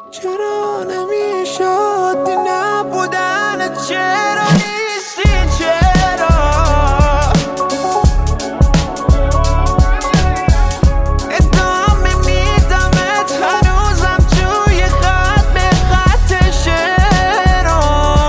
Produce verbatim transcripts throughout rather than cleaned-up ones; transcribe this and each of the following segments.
چرا نمیشد دی نبودن؟ چرا نیستی؟ چرا ادامه میدمت هنوزم توی خط به خط شعرها.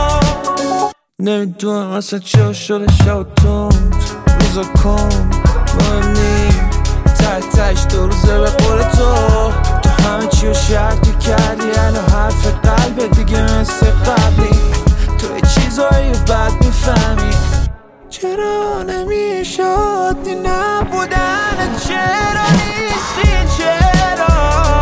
نمیدونم اصلا چرا شده شب تند روزا کن مهم نیم ته تهش دو روزه به قول تو تو همه چی رو شرطی کردی الان حرف قلبه دیگه مثل قبلی تو یه چیزایی رو بد میفهمی. چرا نمیشد دی نبودن؟ چرا نیستی؟ چرا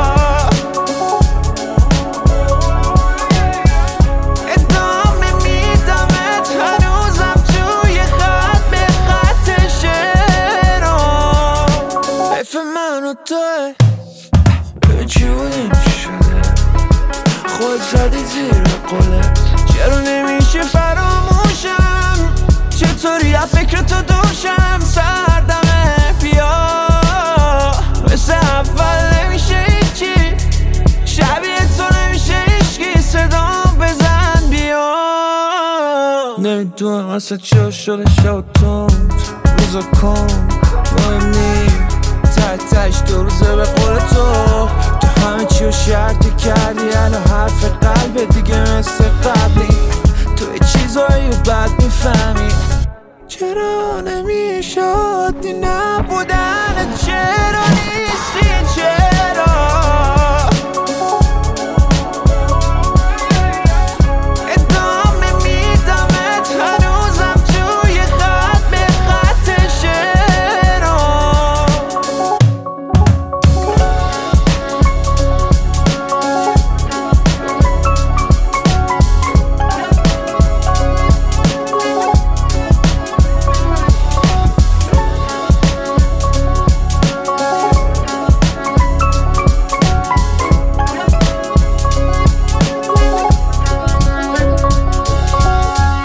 ادامه میدمت هنوزم توی خط به خط شعرها. حیف من و توه به چی بودیم چی شده خود زدی زیر قلت. چرا نمیشه فراموشم؟ چطوری از فکر تو دوشم؟ سردمه بیا مثل اول نمیشه هیچی شبیه تو نمیشه هیچکی صدام بزن بیا. نمیدونم اصلا چرا شده شب تند روزا کن مهم نیم ته تهش دو روزه به قول تو تو همه چی رو شرطی کردی الان حرف قلبه دیگه مثل قبلی تو یه چیزایی رو بد میفهمی. چرا نمیشد دی نبودن؟ چرا